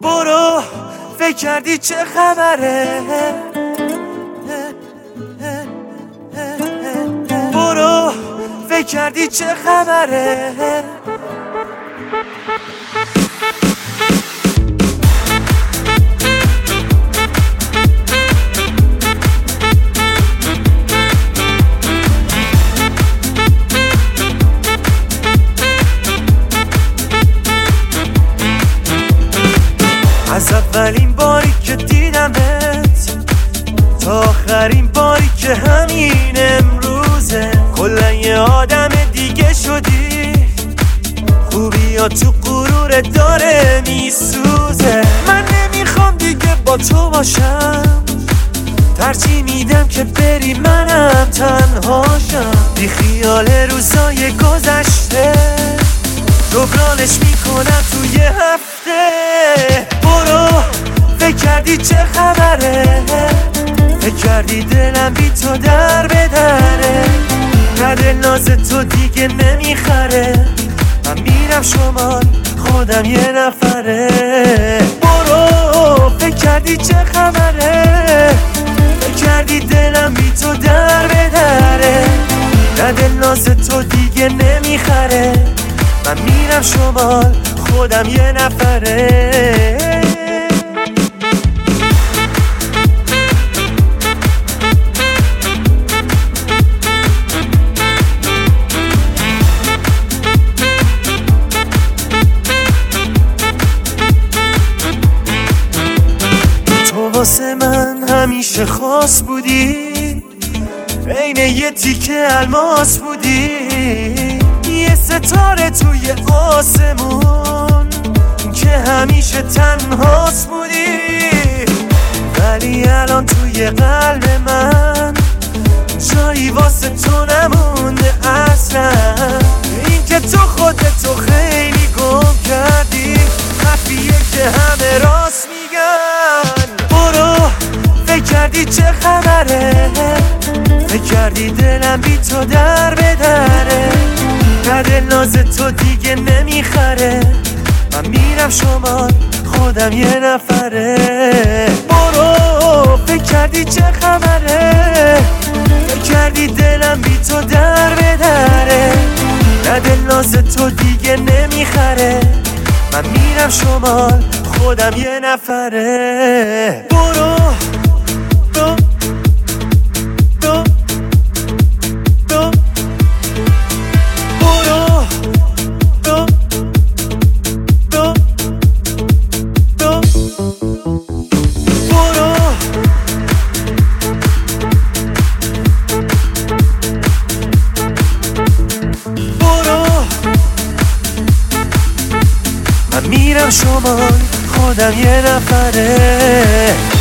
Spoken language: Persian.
برو فکر کردی چه خبره، برو فکر کردی چه خبره. از اولین باری که دیدمت تا آخرین باری که همین امروزه، کلا یه آدم دیگه شدی. خوبی ها تو غرور داره میسوزه. من نمیخوام دیگه با تو باشم، ترجیح میدم که بری منم تنهاشم. بی خیال روزای گذشته جبرانش میکنم توی هفته. برو فکر کردی چه خبره، فکر کردی دلم بی تو در بدره. نه دل ناز تو دیگه نمیخره، من میرم شمال خودم یه نفره. برو فکر کردی چه خبره، فکر کردی دلم بی تو در بدره. نه دل ناز تو دیگه نمیخره، من میرم شمال خودم یه نفره. تو واسه من همیشه خاص بودی، عین یه تیکه الماس بودی، یه ستاره توی آسمون که همیشه تنهاست بودی. ولی الان توی قلب من جایی واسه تو نمونده اصلا. این که تو خودتو خیلی گم کردی، حرفیه که همه راست میگن. برو فکر کردی چه خبره، فکر کردی دلم بی تو در بدره. نه دل ناز تو دیگه نمیخره، من میرم شمال خودم یه نفره. برو فکر کردی چه خبره، فکر کردی دلم بی تو در بدره. نه دل ناز تو دیگه نمیخره، من میرم شمال خودم یه نفره. برو من میرم شمال خودم یه نفره.